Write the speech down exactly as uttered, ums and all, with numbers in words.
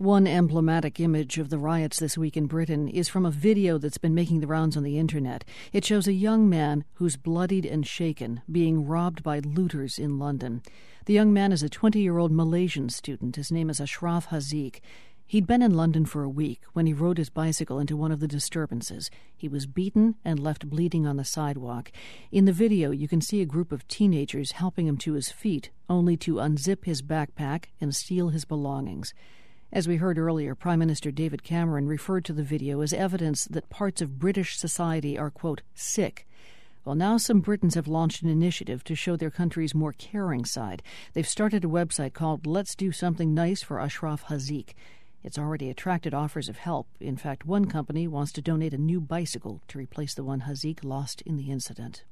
One emblematic image of the riots this week in Britain is from a video that's been making the rounds on the internet. It shows a young man who's bloodied and shaken, being robbed by looters in London. The young man is a twenty-year-old Malaysian student. His name is Ashraf Haziq. He'd been in London for a week when he rode his bicycle into one of the disturbances. He was beaten and left bleeding on the sidewalk. In the video, you can see a group of teenagers helping him to his feet, only to unzip his backpack and steal his belongings. As we heard earlier, Prime Minister David Cameron referred to the video as evidence that parts of British society are, quote, sick. Well, now some Britons have launched an initiative to show their country's more caring side. They've started a website called Let's Do Something Nice for Ashraf Haziq. It's already attracted offers of help. In fact, one company wants to donate a new bicycle to replace the one Haziq lost in the incident.